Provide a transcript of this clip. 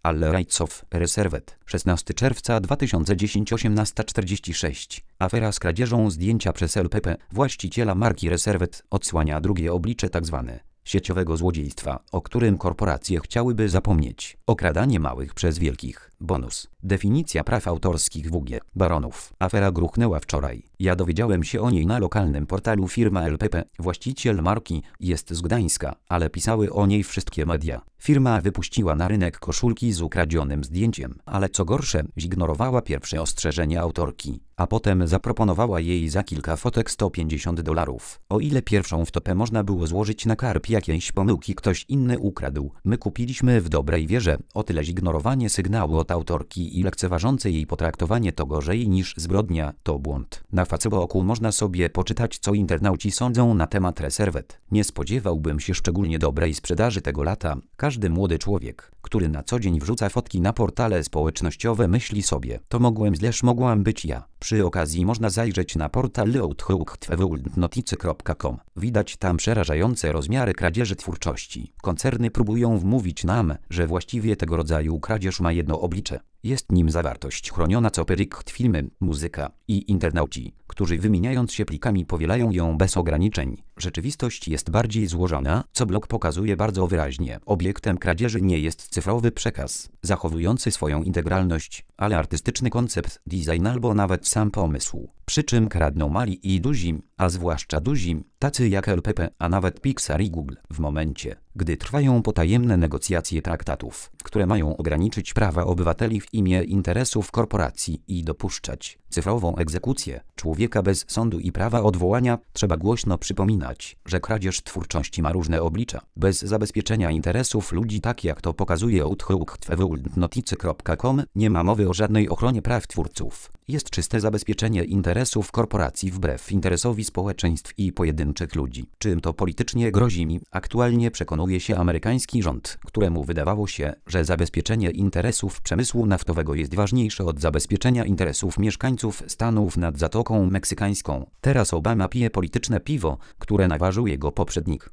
All Rights of Reserved. 16 czerwca 2010 18:46. Afera z kradzieżą zdjęcia przez LPP, właściciela marki Reserved, odsłania drugie oblicze tzw. sieciowego złodziejstwa, o którym korporacje chciałyby zapomnieć. Okradanie małych przez wielkich. Bonus. Definicja praw autorskich WG. Baronów. Afera gruchnęła wczoraj. Ja dowiedziałem się o niej na lokalnym portalu firma LPP. Właściciel marki jest z Gdańska, ale pisały o niej wszystkie media. Firma wypuściła na rynek koszulki z ukradzionym zdjęciem, ale co gorsze, zignorowała pierwsze ostrzeżenia autorki, a potem zaproponowała jej za kilka fotek $150. O ile pierwszą wtopę można było złożyć na karp jakiejś pomyłki, ktoś inny ukradł, my kupiliśmy w dobrej wierze, o tyle zignorowanie sygnału od autorki i lekceważące jej potraktowanie to gorzej niż zbrodnia, to błąd. Na Facebooku można sobie poczytać, co internauci sądzą na temat Reserved. Nie spodziewałbym się szczególnie dobrej sprzedaży tego lata. Każdy młody człowiek, który na co dzień wrzuca fotki na portale społecznościowe, myśli sobie, to mogłam być ja. Przy okazji można zajrzeć na portal outhook.noticy.com. Widać tam przerażające rozmiary kradzieży twórczości. Koncerny próbują wmówić nam, że właściwie tego rodzaju kradzież ma jedno oblicze. Jest nim zawartość chroniona, co perykt filmy, muzyka i internauci, którzy wymieniając się plikami powielają ją bez ograniczeń. Rzeczywistość jest bardziej złożona, co blog pokazuje bardzo wyraźnie. Obiektem kradzieży nie jest cyfrowy przekaz, zachowujący swoją integralność, ale artystyczny koncept, design albo nawet sam pomysł. Przy czym kradną mali i duzi, a zwłaszcza duzi, tacy jak LPP, a nawet Pixar i Google, w momencie, gdy trwają potajemne negocjacje traktatów, które mają ograniczyć prawa obywateli w imię interesów korporacji i dopuszczać cyfrową egzekucję człowieka bez sądu i prawa odwołania, trzeba głośno przypominać, że kradzież twórczości ma różne oblicza. Bez zabezpieczenia interesów ludzi, tak jak to pokazuje outhook.noticy.com, nie ma mowy o żadnej ochronie praw twórców. Jest czyste zabezpieczenie interesów korporacji wbrew interesowi społeczeństw i pojedynczych ludzi. Czym to politycznie grozi mi? Aktualnie przekonuje się amerykański rząd, któremu wydawało się, że zabezpieczenie interesów przemysłu naftowego jest ważniejsze od zabezpieczenia interesów mieszkańców Stanów nad Zatoką Meksykańską. Teraz Obama pije polityczne piwo, które naważył jego poprzednik.